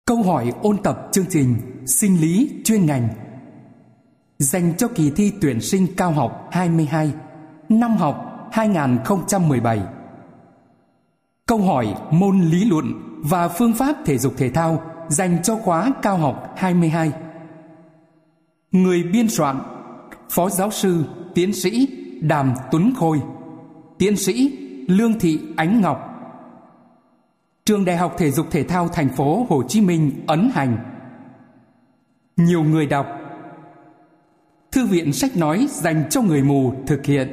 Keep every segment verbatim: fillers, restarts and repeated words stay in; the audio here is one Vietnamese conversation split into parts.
Câu hỏi ôn tập chương trình sinh lý chuyên ngành dành cho kỳ thi tuyển sinh cao học hai mươi hai, năm học hai nghìn không trăm mười bảy. Câu hỏi môn lý luận và phương pháp thể dục thể thao dành cho khóa cao học hai mươi hai. Người biên soạn: Phó giáo sư, tiến sĩ Đàm Tuấn Khôi, tiến sĩ Lương Thị Ánh Ngọc. Trường Đại học Thể dục Thể thao Thành phố Hồ Chí Minh ấn hành. Nhiều người đọc. Thư viện sách nói dành cho người mù thực hiện.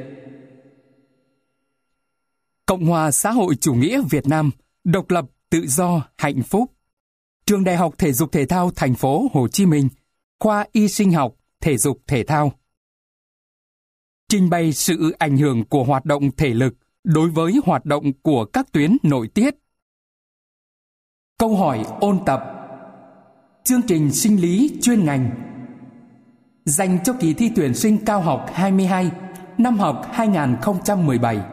Cộng hòa xã hội chủ nghĩa Việt Nam, độc lập, tự do, hạnh phúc. Trường Đại học Thể dục Thể thao Thành phố Hồ Chí Minh, khoa y sinh học, thể dục thể thao. Trình bày sự ảnh hưởng của hoạt động thể lực đối với hoạt động của các tuyến nội tiết. Câu hỏi ôn tập. Chương trình sinh lý chuyên ngành dành cho kỳ thi tuyển sinh cao học hai mươi hai, năm học hai nghìn không trăm mười bảy.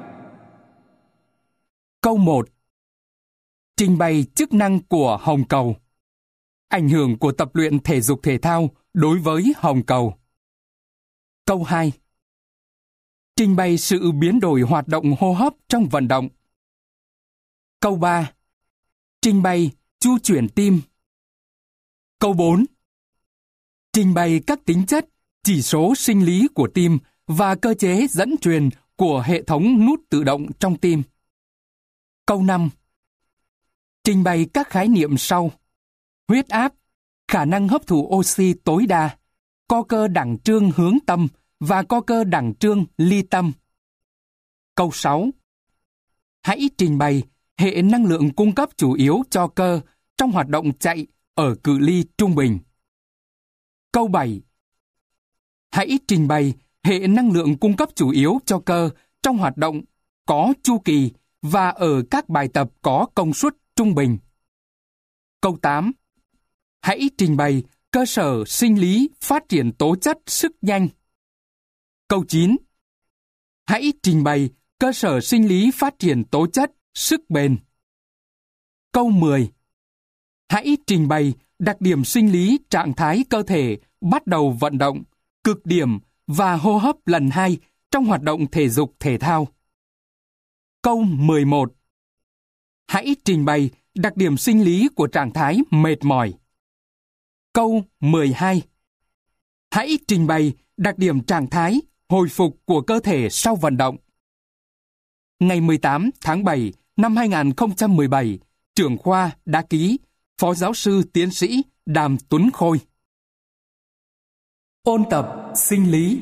Câu một. Trình bày chức năng của hồng cầu. Ảnh hưởng của tập luyện thể dục thể thao đối với hồng cầu. Câu hai. Trình bày sự biến đổi hoạt động hô hấp trong vận động. Câu ba. Trình bày chu chuyển tim. Câu bốn. Trình bày các tính chất, chỉ số sinh lý của tim và cơ chế dẫn truyền của hệ thống nút tự động trong tim. Câu năm. Trình bày các khái niệm sau: huyết áp, khả năng hấp thụ oxy tối đa, co cơ đẳng trương hướng tâm và co cơ đẳng trương ly tâm. Câu sáu. Hãy trình bày hệ năng lượng cung cấp chủ yếu cho cơ trong hoạt động chạy ở cự ly trung bình. Câu bảy. Hãy trình bày hệ năng lượng cung cấp chủ yếu cho cơ trong hoạt động có chu kỳ và ở các bài tập có công suất trung bình. Câu tám. Hãy trình bày cơ sở sinh lý phát triển tố chất sức nhanh. Câu chín. Hãy trình bày cơ sở sinh lý phát triển tố chất sức bền. Câu mười. Hãy trình bày đặc điểm sinh lý trạng thái cơ thể bắt đầu vận động, cực điểm và hô hấp lần hai trong hoạt động thể dục thể thao. Câu mười một. Hãy trình bày đặc điểm sinh lý của trạng thái mệt mỏi. Câu mười hai. Hãy trình bày đặc điểm trạng thái hồi phục của cơ thể sau vận động. Ngày mười tám tháng bảy năm hai nghìn không trăm mười bảy, trưởng khoa đã ký Phó giáo sư tiến sĩ Đàm Tuấn Khôi. Ôn tập sinh lý.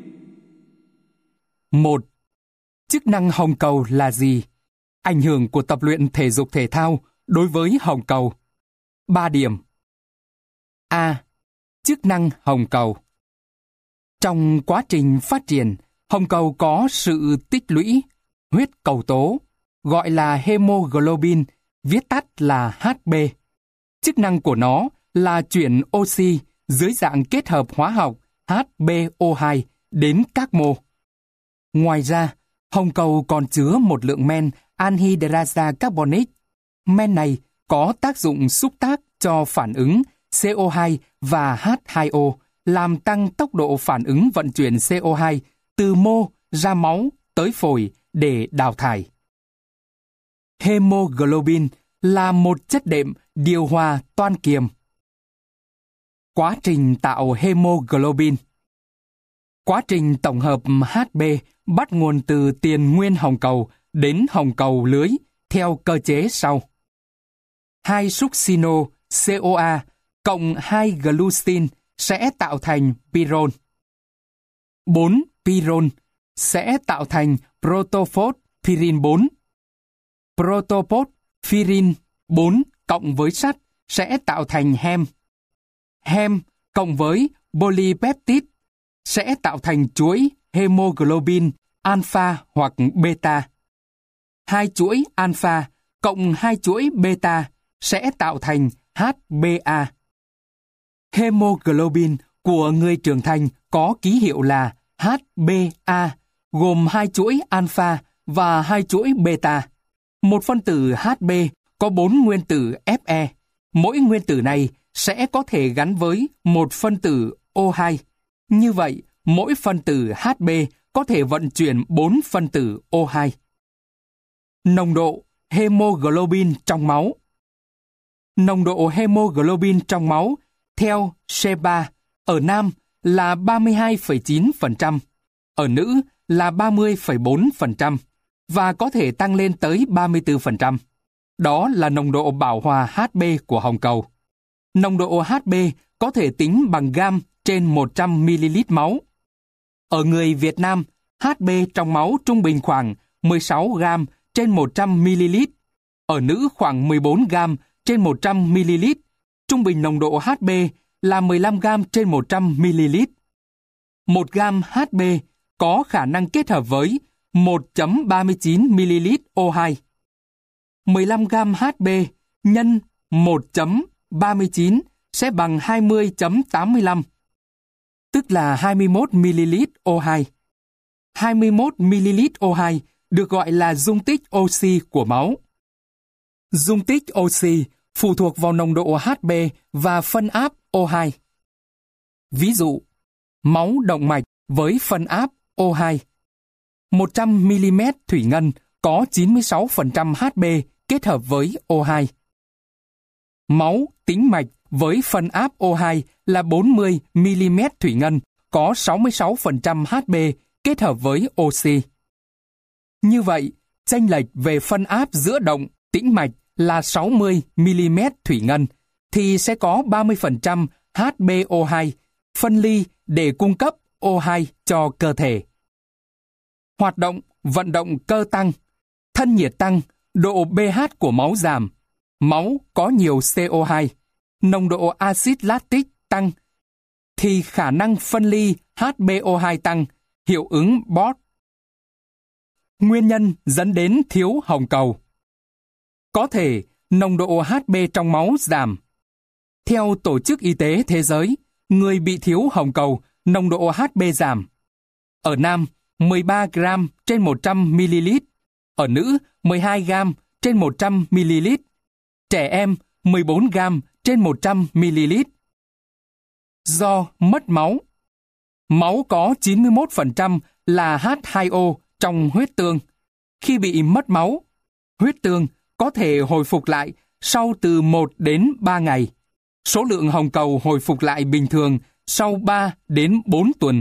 một. Chức năng hồng cầu là gì? Ảnh hưởng của tập luyện thể dục thể thao đối với hồng cầu. ba điểm. A. Chức năng hồng cầu. Trong quá trình phát triển, hồng cầu có sự tích lũy huyết cầu tố, gọi là hemoglobin, viết tắt là hát bê. Chức năng của nó là chuyển oxy dưới dạng kết hợp hóa học hát bê o hai đến các mô. Ngoài ra, hồng cầu còn chứa một lượng men anhydrasa carbonic. Men này có tác dụng xúc tác cho phản ứng xê o hai và hát hai o, làm tăng tốc độ phản ứng vận chuyển xê o hai từ mô ra máu tới phổi để đào thải. Hemoglobin là một chất đệm điều hòa toan kiềm. Quá trình tạo hemoglobin. Quá trình tổng hợp hát bê bắt nguồn từ tiền nguyên hồng cầu đến hồng cầu lưới theo cơ chế sau. hai succino xê o a cộng hai glucin sẽ tạo thành pyrrole. bốn pyrrole sẽ tạo thành protophosphirin bốn. Protophosphirin bốn cộng với sắt sẽ tạo thành hem. Hem cộng với polypeptide sẽ tạo thành chuỗi hemoglobin alpha hoặc beta. Hai chuỗi alpha cộng hai chuỗi beta sẽ tạo thành hát bê a. Hemoglobin của người trưởng thành có ký hiệu là hát bê a, gồm hai chuỗi alpha và hai chuỗi beta. Một phân tử hát bê có bốn nguyên tử Fe, mỗi nguyên tử này sẽ có thể gắn với một phân tử O hai. Như vậy, mỗi phân tử Hb có thể vận chuyển bốn phân tử O hai. Nồng độ hemoglobin trong máu. Nồng độ hemoglobin trong máu theo Sheba ở nam là ba mươi hai phẩy chín phần trăm, ở nữ là ba mươi phẩy bốn phần trăm và có thể tăng lên tới ba mươi tư phần trăm. Đó là nồng độ bảo hòa Hb của hồng cầu. Nồng độ Hb có thể tính bằng gam trên một trăm mi-li-lít máu. Ở người Việt Nam, Hb trong máu trung bình khoảng mười sáu gam trên một trăm mi-li-lít. Ở nữ khoảng mười bốn gam trên một trăm mi-li-lít. Trung bình nồng độ Hb là mười lăm gam trên một trăm mi-li-lít. một gam Hb có khả năng kết hợp với một phẩy ba mươi chín mi-li-lít O hai. mười lăm gam Hb nhân một phẩy ba mươi chín sẽ bằng hai mươi phẩy tám mươi lăm, tức là hai mươi mốt mi-li-lít O hai. hai mươi mốt mi-li-lít O hai được gọi là dung tích oxy của máu. Dung tích oxy phụ thuộc vào nồng độ Hb và phân áp O hai. Ví dụ, máu động mạch với phân áp O hai. một trăm mi-li-mét thủy ngân có chín mươi sáu phần trăm Hb kết hợp với O hai. Máu tĩnh mạch với phân áp O hai là bốn mươi mi-li-mét thủy ngân có sáu mươi sáu phần trăm Hb kết hợp với oxy. Như vậy, chênh lệch về phân áp giữa động tĩnh mạch là sáu mươi mi-li-mét thủy ngân thì sẽ có ba mươi phần trăm H B O hai phân ly để cung cấp O hai cho cơ thể. Hoạt động, vận động cơ tăng, thân nhiệt tăng, độ pH của máu giảm, máu có nhiều C O hai, nồng độ axit lactic tăng, thì khả năng phân ly H B O hai tăng, hiệu ứng Bott. Nguyên nhân dẫn đến thiếu hồng cầu. Có thể nồng độ Hb trong máu giảm. Theo Tổ chức Y tế Thế giới, người bị thiếu hồng cầu, nồng độ Hb giảm. Ở nam, mười ba gam trên một trăm mi-li-lít. Ở nữ, mười hai gam trên một trăm mi-li-lít. Trẻ em, mười bốn gam trên một trăm mi-li-lít. Do mất máu. Máu có chín mươi mốt phần trăm là H hai O trong huyết tương. Khi bị mất máu, huyết tương có thể hồi phục lại sau từ một đến ba ngày. Số lượng hồng cầu hồi phục lại bình thường sau ba đến bốn tuần.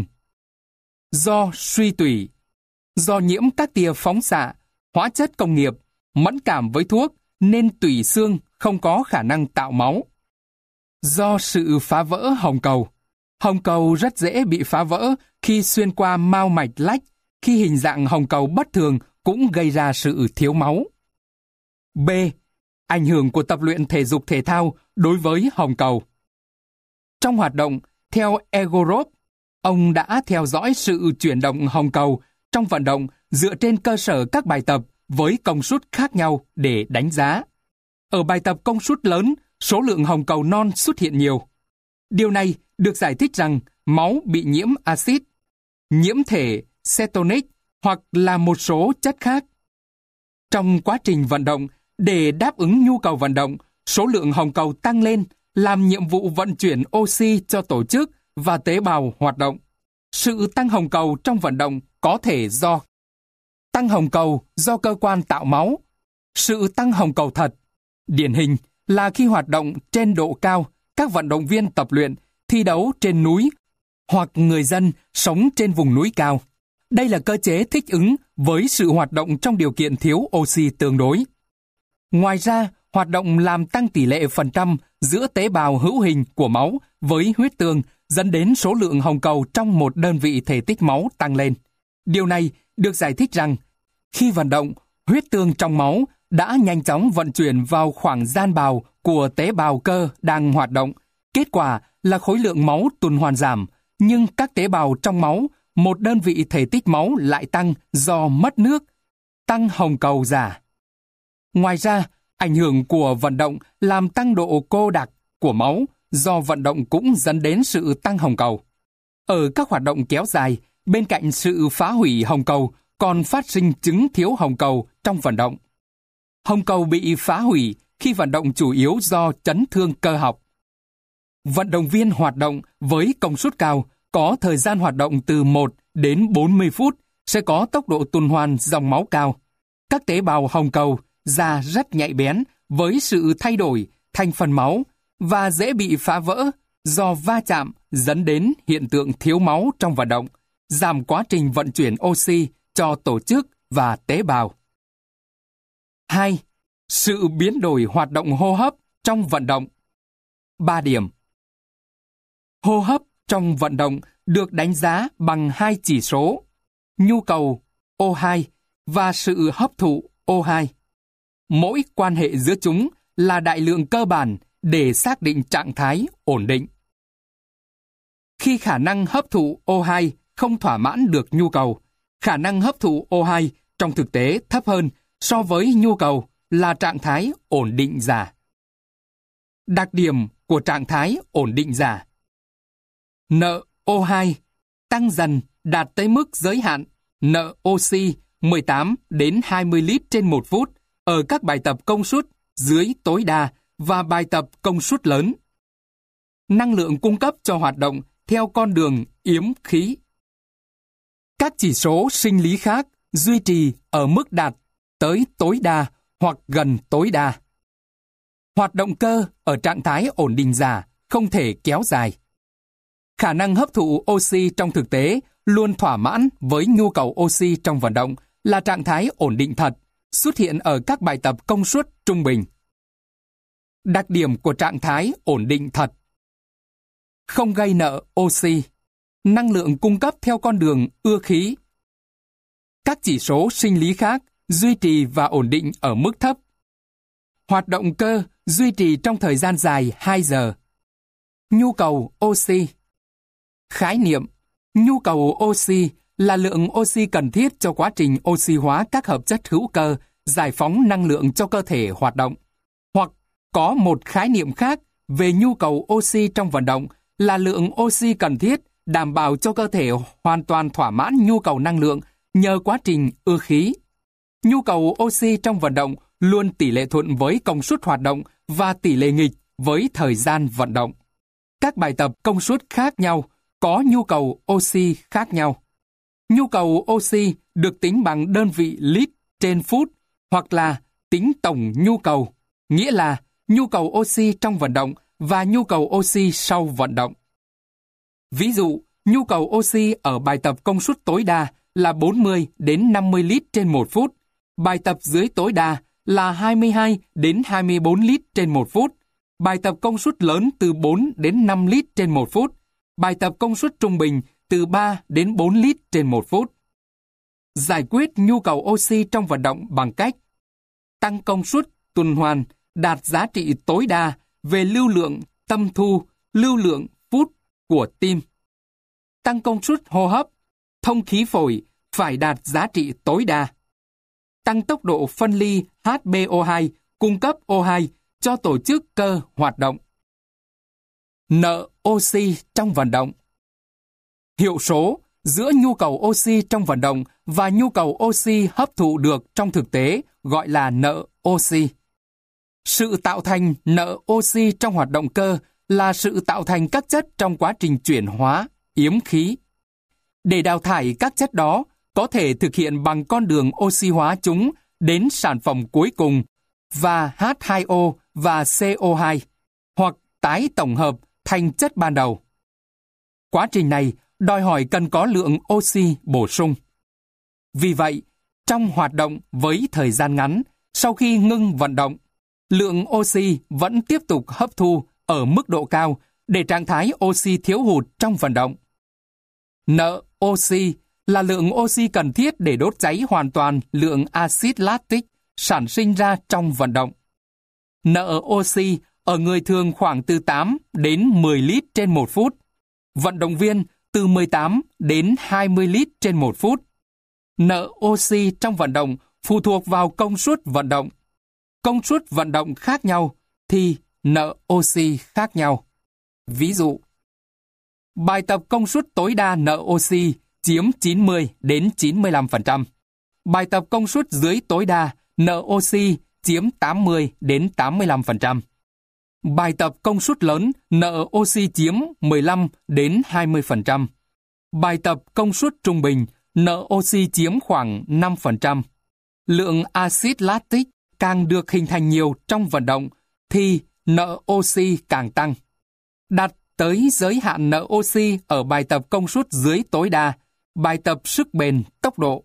Do suy tủy, do nhiễm các tia phóng xạ, hóa chất công nghiệp, mẫn cảm với thuốc nên tủy xương không có khả năng tạo máu. Do sự phá vỡ hồng cầu, hồng cầu rất dễ bị phá vỡ khi xuyên qua mao mạch lách, khi hình dạng hồng cầu bất thường cũng gây ra sự thiếu máu. B. Ảnh hưởng của tập luyện thể dục thể thao đối với hồng cầu. Trong hoạt động, theo Egorov, ông đã theo dõi sự chuyển động hồng cầu trong vận động dựa trên cơ sở các bài tập với công suất khác nhau để đánh giá. Ở bài tập công suất lớn, số lượng hồng cầu non xuất hiện nhiều. Điều này được giải thích rằng máu bị nhiễm axit, nhiễm thể cetonic hoặc là một số chất khác. Trong quá trình vận động, để đáp ứng nhu cầu vận động, số lượng hồng cầu tăng lên, làm nhiệm vụ vận chuyển oxy cho tổ chức và tế bào hoạt động. Sự tăng hồng cầu trong vận động có thể do tăng hồng cầu do cơ quan tạo máu, sự tăng hồng cầu thật. Điển hình là khi hoạt động trên độ cao, các vận động viên tập luyện, thi đấu trên núi hoặc người dân sống trên vùng núi cao. Đây là cơ chế thích ứng với sự hoạt động trong điều kiện thiếu oxy tương đối. Ngoài ra, hoạt động làm tăng tỷ lệ phần trăm giữa tế bào hữu hình của máu với huyết tương, dẫn đến số lượng hồng cầu trong một đơn vị thể tích máu tăng lên. Điều này được giải thích rằng, khi vận động, huyết tương trong máu đã nhanh chóng vận chuyển vào khoảng gian bào của tế bào cơ đang hoạt động. Kết quả là khối lượng máu tuần hoàn giảm, nhưng các tế bào trong máu, một đơn vị thể tích máu lại tăng do mất nước, tăng hồng cầu giả. Ngoài ra, ảnh hưởng của vận động làm tăng độ cô đặc của máu, do vận động cũng dẫn đến sự tăng hồng cầu. Ở các hoạt động kéo dài, bên cạnh sự phá hủy hồng cầu, còn phát sinh chứng thiếu hồng cầu trong vận động. Hồng cầu bị phá hủy khi vận động chủ yếu do chấn thương cơ học. Vận động viên hoạt động với công suất cao có thời gian hoạt động từ một đến bốn mươi phút sẽ có tốc độ tuần hoàn dòng máu cao. Các tế bào hồng cầu da rất nhạy bén với sự thay đổi thành phần máu và dễ bị phá vỡ do va chạm dẫn đến hiện tượng thiếu máu trong vận động, giảm quá trình vận chuyển oxy cho tổ chức và tế bào. hai. Sự biến đổi hoạt động hô hấp trong vận động. ba điểm. Hô hấp trong vận động được đánh giá bằng hai chỉ số, nhu cầu O hai và sự hấp thụ O hai. Mỗi quan hệ giữa chúng là đại lượng cơ bản để xác định trạng thái ổn định. Khi khả năng hấp thụ O hai không thỏa mãn được nhu cầu, khả năng hấp thụ O hai trong thực tế thấp hơn so với nhu cầu là trạng thái ổn định giả. Đặc điểm của trạng thái ổn định giả: nợ O hai tăng dần đạt tới mức giới hạn nợ oxy mười tám đến hai mươi lít trên một phút ở các bài tập công suất dưới tối đa và bài tập công suất lớn. Năng lượng cung cấp cho hoạt động theo con đường yếm khí. Các chỉ số sinh lý khác duy trì ở mức đạt tới tối đa hoặc gần tối đa. Hoạt động cơ ở trạng thái ổn định giả không thể kéo dài. Khả năng hấp thụ oxy trong thực tế luôn thỏa mãn với nhu cầu oxy trong vận động là trạng thái ổn định thật, xuất hiện ở các bài tập công suất trung bình. Đặc điểm của trạng thái ổn định thật: không gây nợ oxy, năng lượng cung cấp theo con đường ưa khí. Các chỉ số sinh lý khác duy trì và ổn định ở mức thấp. Hoạt động cơ duy trì trong thời gian dài hai giờ. Nhu cầu oxy. Khái niệm: nhu cầu oxy là lượng oxy cần thiết cho quá trình oxy hóa các hợp chất hữu cơ, giải phóng năng lượng cho cơ thể hoạt động. Hoặc có một khái niệm khác về nhu cầu oxy trong vận động là lượng oxy cần thiết đảm bảo cho cơ thể hoàn toàn thỏa mãn nhu cầu năng lượng nhờ quá trình ưa khí. Nhu cầu oxy trong vận động luôn tỷ lệ thuận với công suất hoạt động và tỷ lệ nghịch với thời gian vận động. Các bài tập công suất khác nhau có nhu cầu oxy khác nhau. Nhu cầu oxy được tính bằng đơn vị lít trên phút hoặc là tính tổng nhu cầu, nghĩa là nhu cầu oxy trong vận động và nhu cầu oxy sau vận động. Ví dụ, nhu cầu oxy ở bài tập công suất tối đa là bốn mươi đến năm mươi lít trên một phút, bài tập dưới tối đa là hai mươi hai đến hai mươi bốn lít trên một phút, bài tập công suất lớn từ bốn đến năm lít trên một phút, bài tập công suất trung bình từ ba đến bốn lít trên một phút. Giải quyết nhu cầu oxy trong vận động bằng cách tăng công suất tuần hoàn đạt giá trị tối đa về lưu lượng tâm thu, lưu lượng phút của tim. Tăng công suất hô hấp, thông khí phổi phải đạt giá trị tối đa. Tăng tốc độ phân ly H B O hai cung cấp O hai cho tổ chức cơ hoạt động. Nợ oxy trong vận động. Hiệu số giữa nhu cầu oxy trong vận động và nhu cầu oxy hấp thụ được trong thực tế gọi là nợ oxy. Sự tạo thành nợ oxy trong hoạt động cơ là sự tạo thành các chất trong quá trình chuyển hóa, yếm khí. Để đào thải các chất đó có thể thực hiện bằng con đường oxy hóa chúng đến sản phẩm cuối cùng và H hai O và C O hai, hoặc tái tổng hợp thành chất ban đầu. Quá trình này đòi hỏi cần có lượng oxy bổ sung. Vì vậy, trong hoạt động với thời gian ngắn, sau khi ngưng vận động, lượng oxy vẫn tiếp tục hấp thu ở mức độ cao để trạng thái oxy thiếu hụt trong vận động. Nợ oxy là lượng oxy cần thiết để đốt cháy hoàn toàn lượng axit lactic sản sinh ra trong vận động. Nợ oxy ở người thường khoảng từ tám đến mười lít trên một phút, vận động viên từ mười tám đến hai mươi lít trên một phút. Nợ oxy trong vận động phụ thuộc vào công suất vận động. Công suất vận động khác nhau thì nợ oxy khác nhau. Ví dụ, bài tập công suất tối đa nợ oxy chiếm chín mươi đến chín mươi lăm phần trăm. Bài tập công suất dưới tối đa nợ oxy chiếm tám mươi đến tám mươi lăm phần trăm. Bài tập công suất lớn nợ oxy chiếm mười lăm đến hai mươi phần trăm. Bài tập công suất trung bình nợ oxy chiếm khoảng năm phần trăm. Lượng axit lactic càng được hình thành nhiều trong vận động thì nợ oxy càng tăng. Đặt tới giới hạn nợ oxy ở bài tập công suất dưới tối đa, bài tập sức bền tốc độ.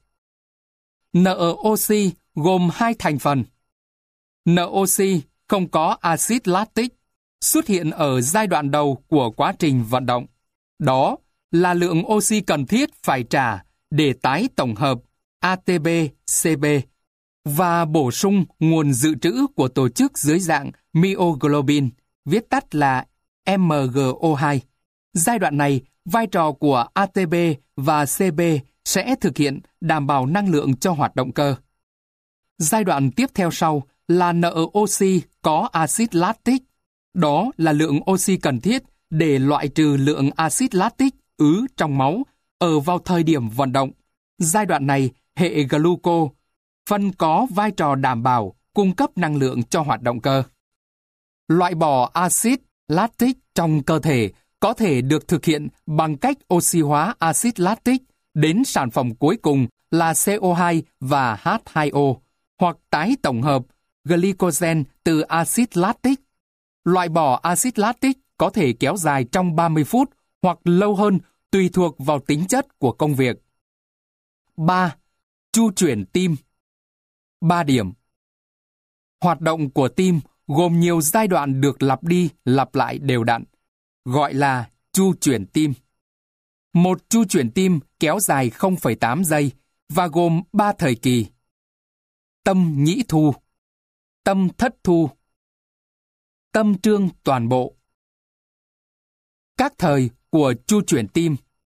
Nợ oxy gồm hai thành phần. Nợ oxy không có axit lactic xuất hiện ở giai đoạn đầu của quá trình vận động. Đó là lượng oxy cần thiết phải trả để tái tổng hợp a tê pê xê pê và bổ sung nguồn dự trữ của tổ chức dưới dạng myoglobin, viết tắt là em giê o hai. Giai đoạn này, vai trò của a tê pê và xê pê sẽ thực hiện đảm bảo năng lượng cho hoạt động cơ. Giai đoạn tiếp theo sau là nợ oxy có axit lactic. Đó là lượng oxy cần thiết để loại trừ lượng axit lactic ứ trong máu ở vào thời điểm vận động. Giai đoạn này, hệ gluco phân có vai trò đảm bảo cung cấp năng lượng cho hoạt động cơ. Loại bỏ axit lactic trong cơ thể có thể được thực hiện bằng cách oxy hóa axit lactic đến sản phẩm cuối cùng là xê o hai và hát hai o, hoặc tái tổng hợp glycogen từ axit lactic. Loại bỏ axit lactic có thể kéo dài trong ba mươi phút hoặc lâu hơn tùy thuộc vào tính chất của công việc. ba. Chu chuyển tim. ba điểm. Hoạt động của tim gồm nhiều giai đoạn được lặp đi lặp lại đều đặn, gọi là chu chuyển tim. Một chu chuyển tim kéo dài không phẩy tám giây và gồm ba thời kỳ: tâm nhĩ thu, tâm thất thu, tâm trương toàn bộ. Các thời của chu chuyển tim: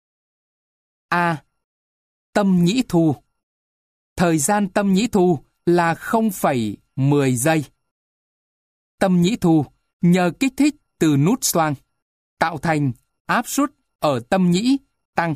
A. Tâm nhĩ thu. Thời gian tâm nhĩ thu là không phẩy mười giây. Tâm nhĩ thu nhờ kích thích từ nút xoang, tạo thành áp suất ở tâm nhĩ tăng.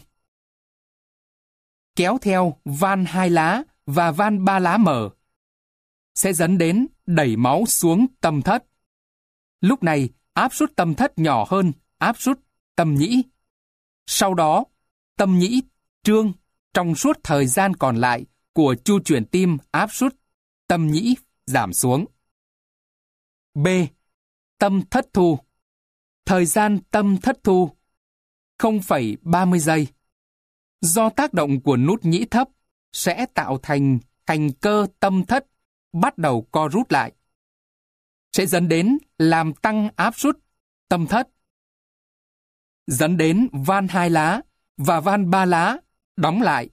Kéo theo van hai lá và van ba lá mở, sẽ dẫn đến đẩy máu xuống tâm thất. Lúc này áp suất tâm thất nhỏ hơn áp suất tâm nhĩ. Sau đó, tâm nhĩ trương trong suốt thời gian còn lại của chu chuyển tim, áp suất tâm nhĩ giảm xuống. B. Tâm thất thu. Thời gian tâm thất thu không phẩy ba mươi giây. Do tác động của nút nhĩ thấp sẽ tạo thành thành cơ tâm thất bắt đầu co rút lại, sẽ dẫn đến làm tăng áp suất tâm thất, dẫn đến van hai lá và van ba lá đóng lại.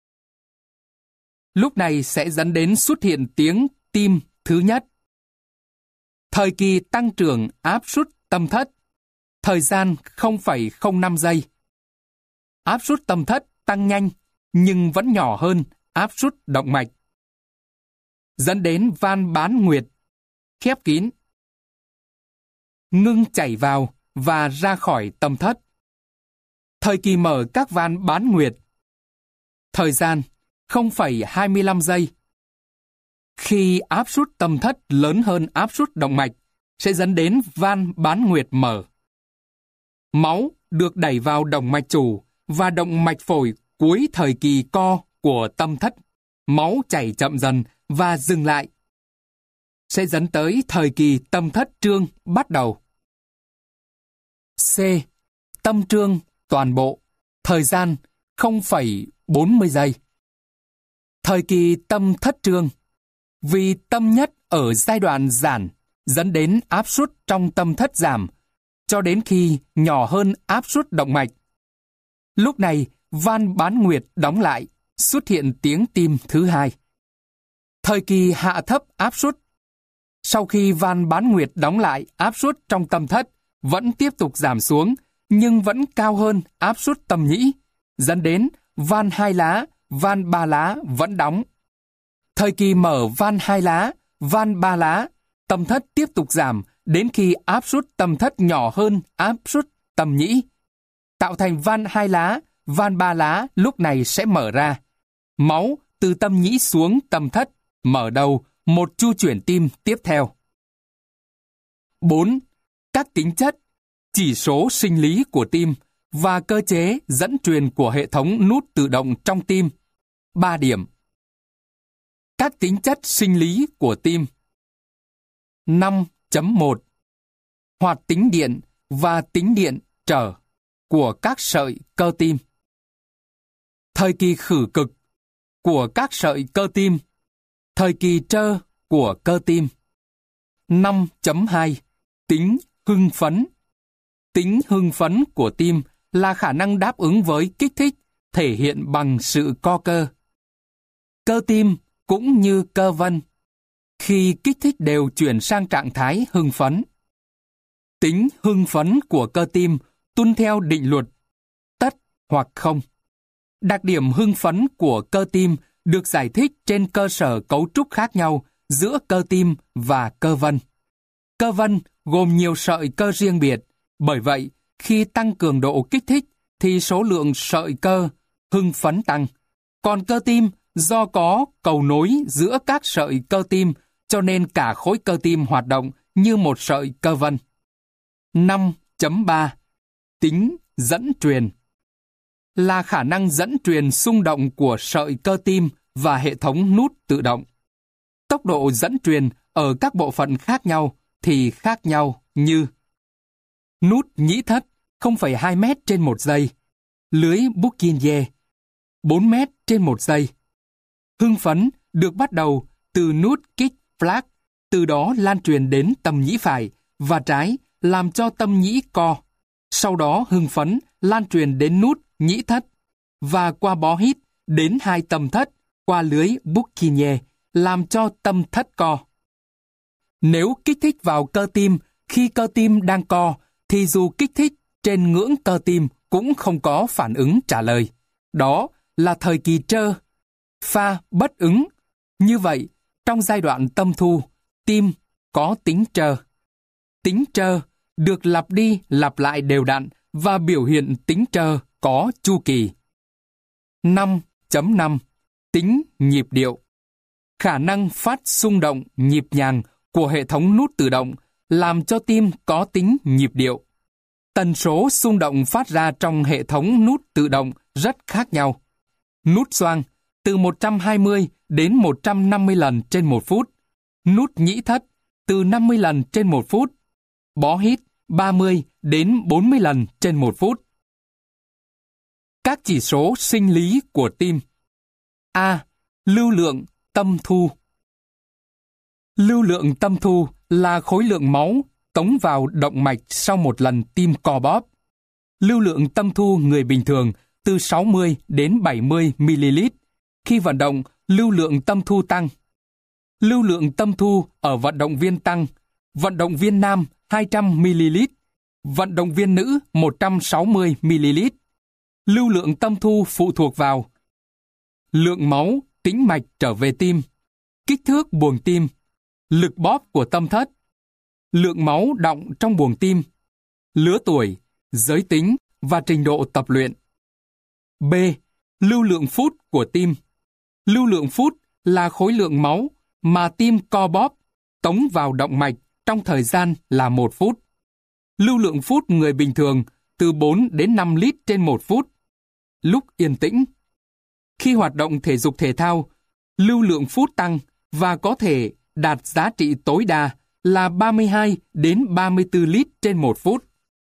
Lúc này sẽ dẫn đến xuất hiện tiếng tim thứ nhất. Thời kỳ tăng trưởng áp suất tâm thất, thời gian không phẩy không năm giây. Áp suất tâm thất tăng nhanh nhưng vẫn nhỏ hơn áp suất động mạch, dẫn đến van bán nguyệt khép kín, ngưng chảy vào và ra khỏi tâm thất. Thời kỳ mở các van bán nguyệt, thời gian không phẩy hai mươi lăm giây. Khi áp suất tâm thất lớn hơn áp suất động mạch, sẽ dẫn đến van bán nguyệt mở. Máu được đẩy vào động mạch chủ và động mạch phổi cuối thời kỳ co của tâm thất. Máu chảy chậm dần và dừng lại, sẽ dẫn tới thời kỳ tâm thất trương bắt đầu. C. Tâm trương toàn bộ, thời gian không phẩy bốn mươi giây. Thời kỳ tâm thất trương, vì tâm nhất ở giai đoạn giãn dẫn đến áp suất trong tâm thất giảm cho đến khi nhỏ hơn áp suất động mạch. Lúc này, van bán nguyệt đóng lại, xuất hiện tiếng tim thứ hai. Thời kỳ hạ thấp áp suất. Sau khi van bán nguyệt đóng lại, áp suất trong tâm thất vẫn tiếp tục giảm xuống, nhưng vẫn cao hơn áp suất tâm nhĩ, dẫn đến van hai lá, van ba lá vẫn đóng. Thời kỳ mở van hai lá, van ba lá, tâm thất tiếp tục giảm đến khi áp suất tâm thất nhỏ hơn áp suất tâm nhĩ, tạo thành van hai lá, van ba lá lúc này sẽ mở ra. Máu từ tâm nhĩ xuống tâm thất mở đầu một chu chuyển tim tiếp theo. bốn. Các tính chất, chỉ số sinh lý của tim và cơ chế dẫn truyền của hệ thống nút tự động trong tim. ba điểm. Các tính chất sinh lý của tim. năm chấm một. Hoạt tính điện và tính điện trở của các sợi cơ tim. Thời kỳ khử cực của các sợi cơ tim. Thời kỳ trơ của cơ tim. năm chấm hai. Tính hưng phấn. Tính hưng phấn của tim là khả năng đáp ứng với kích thích thể hiện bằng sự co cơ. Cơ tim cũng như cơ vân, khi kích thích đều chuyển sang trạng thái hưng phấn. Tính hưng phấn của cơ tim tuân theo định luật tất hoặc không. Đặc điểm hưng phấn của cơ tim được giải thích trên cơ sở cấu trúc khác nhau giữa cơ tim và cơ vân. Cơ vân gồm nhiều sợi cơ riêng biệt, bởi vậy khi tăng cường độ kích thích thì số lượng sợi cơ hưng phấn tăng. Còn cơ tim do có cầu nối giữa các sợi cơ tim cho nên cả khối cơ tim hoạt động như một sợi cơ vân. năm chấm ba. Tính dẫn truyền là khả năng dẫn truyền xung động của sợi cơ tim và hệ thống nút tự động. Tốc độ dẫn truyền ở các bộ phận khác nhau thì khác nhau như nút nhĩ thất không phẩy hai mét trên một giây, lưới Purkinje bốn mét trên một giây. Hưng phấn được bắt đầu từ nút kích flag, từ đó lan truyền đến tâm nhĩ phải và trái làm cho tâm nhĩ co. Sau đó hưng phấn lan truyền đến nút nhĩ thất và qua bó hít đến hai tâm thất qua lưới Purkinje làm cho tâm thất co. Nếu kích thích vào cơ tim khi cơ tim đang co thì dù kích thích trên ngưỡng cơ tim cũng không có phản ứng trả lời. Đó là thời kỳ trơ, pha bất ứng. Như vậy, trong giai đoạn tâm thu, tim có tính trơ. Tính trơ được lặp đi lặp lại đều đặn và biểu hiện tính trơ có chu kỳ. năm chấm năm. Tính nhịp điệu. Khả năng phát xung động nhịp nhàng của hệ thống nút tự động làm cho tim có tính nhịp điệu. Tần số xung động phát ra trong hệ thống nút tự động rất khác nhau. Nút xoang từ một trăm hai mươi đến một trăm năm mươi lần trên một phút. Nút nhĩ thất từ năm mươi lần trên một phút. Bó hít ba mươi đến bốn mươi lần trên một phút. Các chỉ số sinh lý của tim. A. Lưu lượng tâm thu. Lưu lượng tâm thu là khối lượng máu tống vào động mạch sau một lần tim co bóp. Lưu lượng tâm thu người bình thường từ sáu mươi đến bảy mươi mi-li-lít. Khi vận động, lưu lượng tâm thu tăng. Lưu lượng tâm thu ở vận động viên tăng. Vận động viên nam hai trăm mi-li-lít. Vận động viên nữ một trăm sáu mươi mi-li-lít. Lưu lượng tâm thu phụ thuộc vào lượng máu tĩnh mạch trở về tim, kích thước buồng tim, lực bóp của tâm thất, lượng máu đọng trong buồng tim, lứa tuổi, giới tính và trình độ tập luyện. B. Lưu lượng phút của tim. Lưu lượng phút là khối lượng máu mà tim co bóp tống vào động mạch trong thời gian là một phút. Lưu lượng phút người bình thường từ bốn đến năm lít trên một phút. Lúc yên tĩnh. Khi hoạt động thể dục thể thao, lưu lượng phút tăng và có thể đạt giá trị tối đa là ba mươi hai đến ba mươi tư lít trên một phút.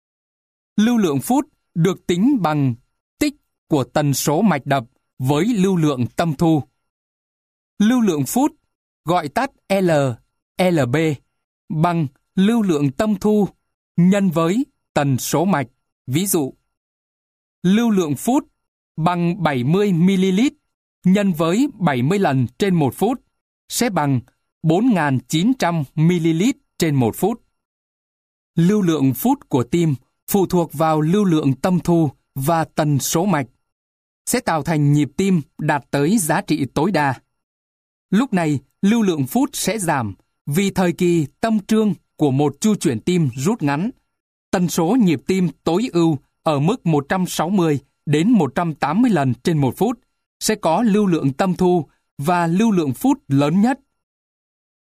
Lưu lượng phút được tính bằng tích của tần số mạch đập với lưu lượng tâm thu. Lưu lượng phút, gọi tắt L, lờ bê, bằng lưu lượng tâm thu nhân với tần số mạch. Ví dụ, lưu lượng phút bằng bảy mươi mi-li-lít nhân với bảy mươi lần trên một phút sẽ bằng bốn nghìn chín trăm mi-li-lít trên một phút. Lưu lượng phút của tim phụ thuộc vào lưu lượng tâm thu và tần số mạch, sẽ tạo thành nhịp tim đạt tới giá trị tối đa. Lúc này, lưu lượng phút sẽ giảm vì thời kỳ tâm trương của một chu chuyển tim rút ngắn. Tần số nhịp tim tối ưu ở mức một trăm sáu mươi đến một trăm tám mươi lần trên một phút sẽ có lưu lượng tâm thu và lưu lượng phút lớn nhất.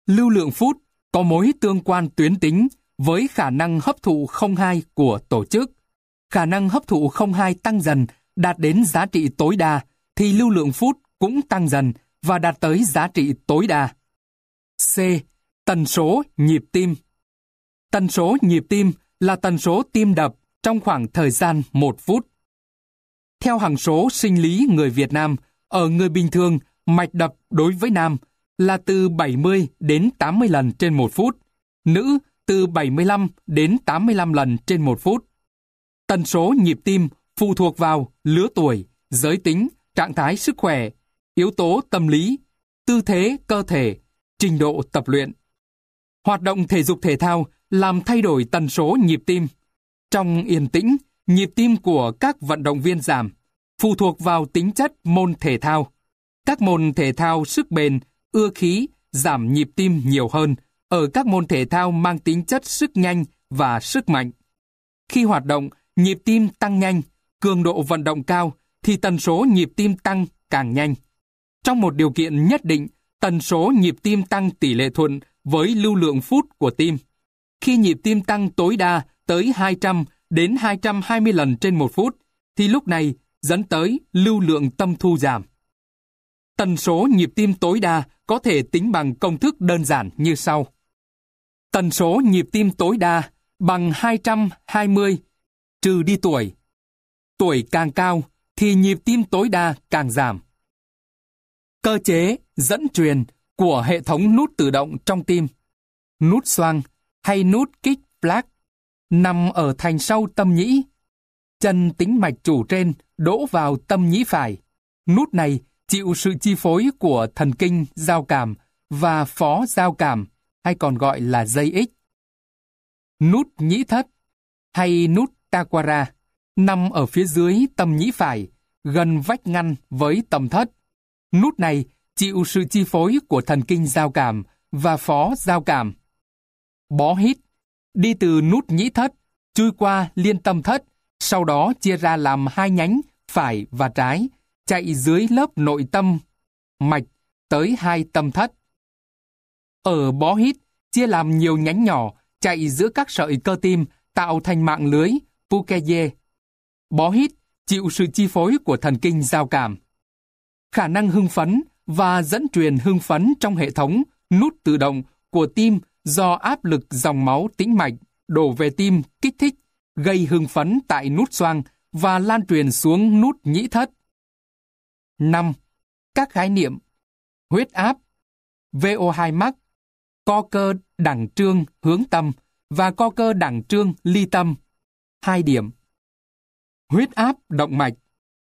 Lưu lượng phút có mối tương quan tuyến tính với khả năng hấp thụ không hai của tổ chức. Khả năng hấp thụ không hai tăng dần, đạt đến giá trị tối đa, thì lưu lượng phút cũng tăng dần và đạt tới giá trị tối đa. C. Tần số nhịp tim. Tần số nhịp tim là tần số tim đập trong khoảng thời gian một phút. Theo hằng số sinh lý người Việt Nam, ở người bình thường, mạch đập đối với nam là từ bảy mươi đến tám mươi lần trên một phút, nữ từ bảy mươi lăm đến tám mươi lăm lần trên một phút. Tần số nhịp tim phụ thuộc vào lứa tuổi, giới tính, trạng thái sức khỏe, yếu tố tâm lý, tư thế cơ thể, trình độ tập luyện. Hoạt động thể dục thể thao làm thay đổi tần số nhịp tim. Trong yên tĩnh, nhịp tim của các vận động viên giảm, phụ thuộc vào tính chất môn thể thao. Các môn thể thao sức bền, ưa khí, giảm nhịp tim nhiều hơn ở các môn thể thao mang tính chất sức nhanh và sức mạnh. Khi hoạt động, nhịp tim tăng nhanh, cường độ vận động cao, thì tần số nhịp tim tăng càng nhanh. Trong một điều kiện nhất định, tần số nhịp tim tăng tỷ lệ thuận với lưu lượng phút của tim. Khi nhịp tim tăng tối đa tới hai trăm đến hai trăm hai mươi lần trên một phút, thì lúc này dẫn tới lưu lượng tâm thu giảm. Tần số nhịp tim tối đa có thể tính bằng công thức đơn giản như sau. Tần số nhịp tim tối đa bằng hai trăm hai mươi trừ đi tuổi. Tuổi càng cao thì nhịp tim tối đa càng giảm. Cơ chế dẫn truyền của hệ thống nút tự động trong tim. Nút xoang hay nút kích flag nằm ở thành sau tâm nhĩ. Chân tĩnh mạch chủ trên đổ vào tâm nhĩ phải. Nút này chịu sự chi phối của thần kinh giao cảm và phó giao cảm, hay còn gọi là dây ích. Nút nhĩ thất hay nút taquara nằm ở phía dưới tâm nhĩ phải, gần vách ngăn với tâm thất. Nút này chịu sự chi phối của thần kinh giao cảm và phó giao cảm. Bó hít đi từ nút nhĩ thất, chui qua liên tâm thất, sau đó chia ra làm hai nhánh phải và trái, chạy dưới lớp nội tâm mạch tới hai tâm thất. Ở bó hít chia làm nhiều nhánh nhỏ, chạy giữa các sợi cơ tim tạo thành mạng lưới Purkinje. Bó hít chịu sự chi phối của thần kinh giao cảm. Khả năng hưng phấn và dẫn truyền hưng phấn trong hệ thống nút tự động của tim do áp lực dòng máu tĩnh mạch đổ về tim kích thích, gây hưng phấn tại nút xoang và lan truyền xuống nút nhĩ thất. năm. Các khái niệm: huyết áp, vê o hai max, co cơ đẳng trương hướng tâm và co cơ đẳng trương ly tâm. hai điểm. Huyết áp động mạch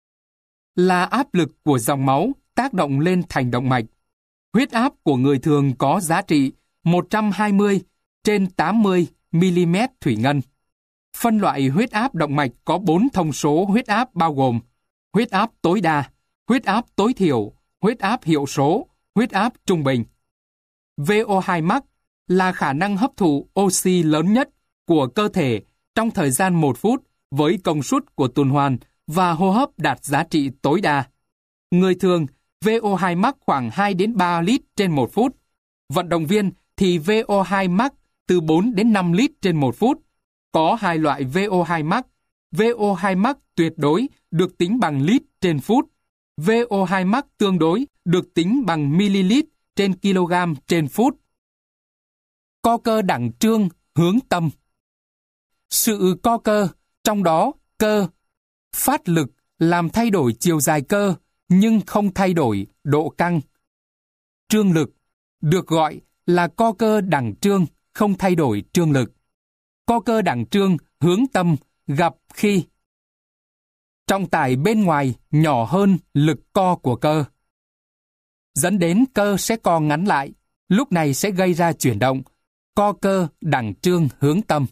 là áp lực của dòng máu tác động lên thành động mạch. Huyết áp của người thường có giá trị một trăm hai mươi trên tám mươi mi-li-mét thủy ngân. Phân loại huyết áp động mạch có bốn thông số huyết áp bao gồm huyết áp tối đa, huyết áp tối thiểu, huyết áp hiệu số, huyết áp trung bình. vê o hai max là khả năng hấp thụ oxy lớn nhất của cơ thể trong thời gian một phút với công suất của tuần hoàn và hô hấp đạt giá trị tối đa. Người thường, vê o hai max khoảng hai đến ba lít trên một phút. Vận động viên thì vê o hai max từ bốn đến năm lít trên một phút. Có hai loại vê o hai max. vê o hai max tuyệt đối được tính bằng lít trên phút. vê o hai max tương đối được tính bằng ml trên kg trên phút. Co cơ đẳng trương hướng tâm. Sự co cơ, trong đó cơ, phát lực làm thay đổi chiều dài cơ nhưng không thay đổi độ căng. Trương lực được gọi là co cơ đẳng trương, không thay đổi trương lực. Co cơ đẳng trương hướng tâm gặp khi trọng tải bên ngoài nhỏ hơn lực co của cơ, dẫn đến cơ sẽ co ngắn lại, lúc này sẽ gây ra chuyển động, co cơ đẳng trương hướng tâm.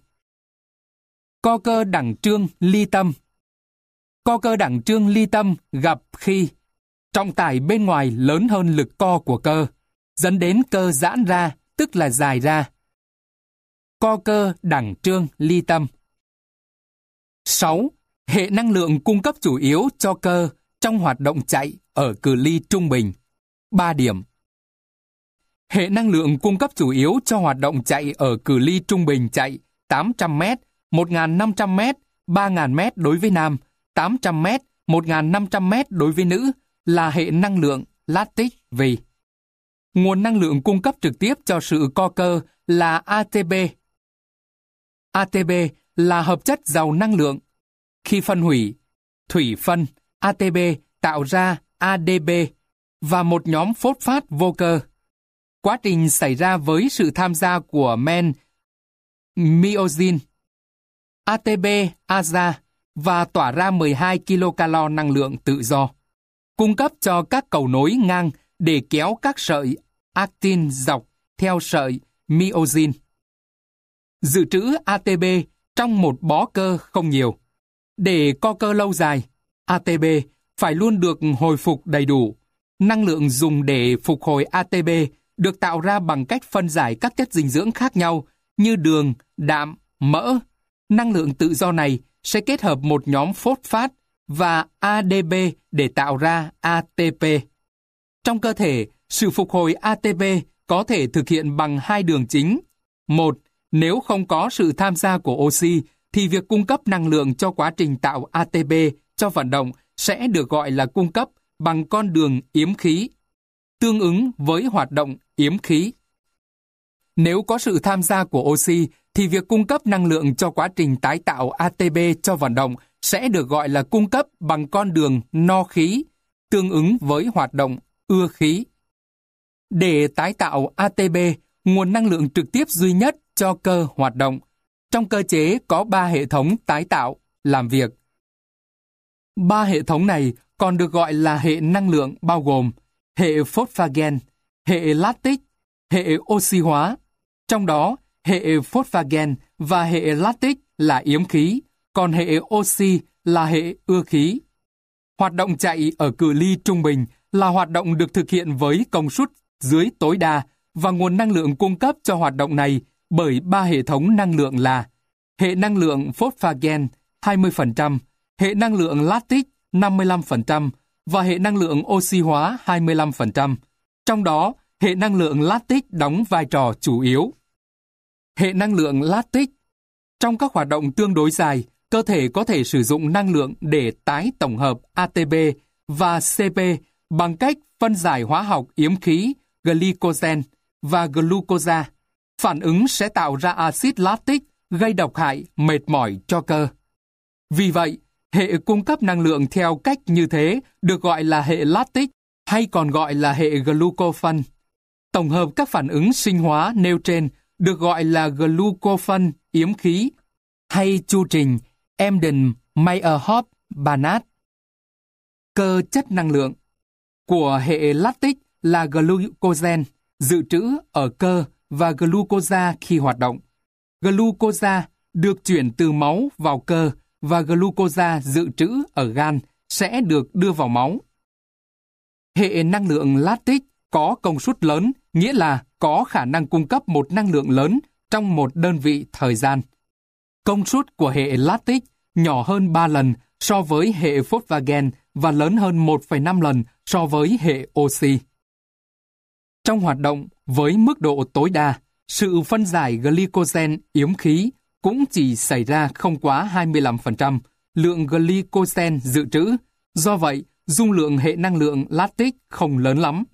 Co cơ đẳng trương ly tâm. Co cơ đẳng trương ly tâm gặp khi trọng tải bên ngoài lớn hơn lực co của cơ, dẫn đến cơ giãn ra, tức là dài ra. Co cơ đẳng trương ly tâm. sáu. Hệ năng lượng cung cấp chủ yếu cho cơ trong hoạt động chạy ở cự ly trung bình. ba điểm. Hệ năng lượng cung cấp chủ yếu cho hoạt động chạy ở cự ly trung bình chạy tám trăm mét, một nghìn năm trăm mét, ba nghìn mét đối với nam, tám trăm mét, một nghìn năm trăm mét đối với nữ là hệ năng lượng lactic V. Nguồn năng lượng cung cấp trực tiếp cho sự co cơ là a tê pê. a tê pê là hợp chất giàu năng lượng. Khi phân hủy, thủy phân, a tê pê tạo ra a đê pê và một nhóm phốt phát vô cơ. Quá trình xảy ra với sự tham gia của men myosin, a tê pê a ra và tỏa ra mười hai kilocalo năng lượng tự do, cung cấp cho các cầu nối ngang để kéo các sợi actin dọc theo sợi myosin. Dự trữ a tê pê trong một bó cơ không nhiều. Để co cơ lâu dài, a tê pê phải luôn được hồi phục đầy đủ. Năng lượng dùng để phục hồi a tê pê được tạo ra bằng cách phân giải các chất dinh dưỡng khác nhau như đường, đạm, mỡ. Năng lượng tự do này sẽ kết hợp một nhóm phốt phát và a đê pê để tạo ra a tê pê. Trong cơ thể, sự phục hồi a tê pê có thể thực hiện bằng hai đường chính. Một, nếu không có sự tham gia của oxy, thì việc cung cấp năng lượng cho quá trình tạo a tê pê cho vận động sẽ được gọi là cung cấp bằng con đường yếm khí, tương ứng với hoạt động yếm khí. Nếu có sự tham gia của oxy, thì việc cung cấp năng lượng cho quá trình tái tạo a tê pê cho vận động sẽ được gọi là cung cấp bằng con đường no khí, tương ứng với hoạt động ưa khí. Để tái tạo a tê pê, nguồn năng lượng trực tiếp duy nhất cho cơ hoạt động. Trong cơ chế có ba hệ thống tái tạo làm việc. Ba hệ thống này còn được gọi là hệ năng lượng bao gồm hệ phosphagen, hệ lactic, hệ oxy hóa. Trong đó, hệ phosphagen và hệ lactic là yếm khí, còn hệ oxy là hệ ưa khí. Hoạt động chạy ở cự ly trung bình là hoạt động được thực hiện với công suất dưới tối đa và nguồn năng lượng cung cấp cho hoạt động này bởi ba hệ thống năng lượng là hệ năng lượng phosphagen hai mươi phần trăm, hệ năng lượng lactic năm mươi lăm phần trăm và hệ năng lượng oxy hóa hai mươi lăm phần trăm. Trong đó, hệ năng lượng lactic đóng vai trò chủ yếu. Hệ năng lượng lactic. Trong các hoạt động tương đối dài, cơ thể có thể sử dụng năng lượng để tái tổng hợp a tê pê và xê pê bằng cách phân giải hóa học yếm khí glycogen và glucosa. Phản ứng sẽ tạo ra axit lactic gây độc hại, mệt mỏi cho cơ. Vì vậy, hệ cung cấp năng lượng theo cách như thế được gọi là hệ lactic hay còn gọi là hệ glucophan. Tổng hợp các phản ứng sinh hóa nêu trên được gọi là glucophan yếm khí hay chu trình Embden-Meyerhoff-Banach. Cơ chất năng lượng của hệ lactic là glucogen dự trữ ở cơ và glucosa khi hoạt động. Glucosa được chuyển từ máu vào cơ và glucosa dự trữ ở gan sẽ được đưa vào máu. Hệ năng lượng lactic có công suất lớn, nghĩa là có khả năng cung cấp một năng lượng lớn trong một đơn vị thời gian. Công suất của hệ lactic nhỏ hơn ba lần so với hệ phosphagen và lớn hơn một phẩy năm lần so với hệ oxy. Trong hoạt động với mức độ tối đa, sự phân giải glycogen yếm khí cũng chỉ xảy ra không quá hai mươi lăm phần trăm lượng glycogen dự trữ, do vậy dung lượng hệ năng lượng lactic không lớn lắm.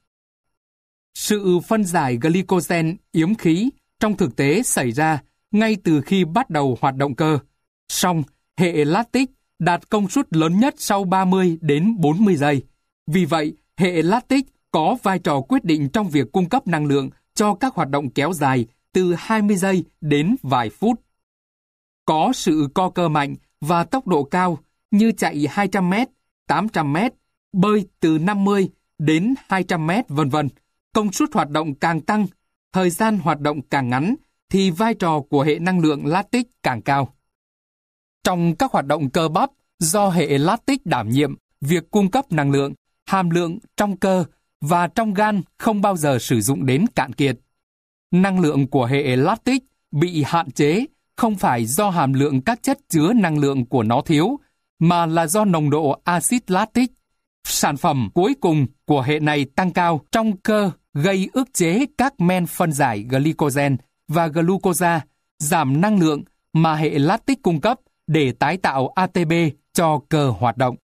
Sự phân giải glycogen yếm khí trong thực tế xảy ra ngay từ khi bắt đầu hoạt động cơ. Song, hệ lactic đạt công suất lớn nhất sau ba mươi đến bốn mươi giây. Vì vậy, hệ lactic có vai trò quyết định trong việc cung cấp năng lượng cho các hoạt động kéo dài từ hai mươi giây đến vài phút. Có sự co cơ mạnh và tốc độ cao như chạy hai trăm mét, tám trăm mét, bơi từ năm mươi đến hai trăm mét, vân vân. Công suất hoạt động càng tăng, thời gian hoạt động càng ngắn, thì vai trò của hệ năng lượng lactic càng cao. Trong các hoạt động cơ bắp, do hệ lactic đảm nhiệm, việc cung cấp năng lượng, hàm lượng trong cơ và trong gan không bao giờ sử dụng đến cạn kiệt. Năng lượng của hệ lactic bị hạn chế không phải do hàm lượng các chất chứa năng lượng của nó thiếu, mà là do nồng độ axit lactic. Sản phẩm cuối cùng của hệ này tăng cao trong cơ gây ức chế các men phân giải glycogen và glucosa, giảm năng lượng mà hệ lactic cung cấp để tái tạo a tê pê cho cơ hoạt động.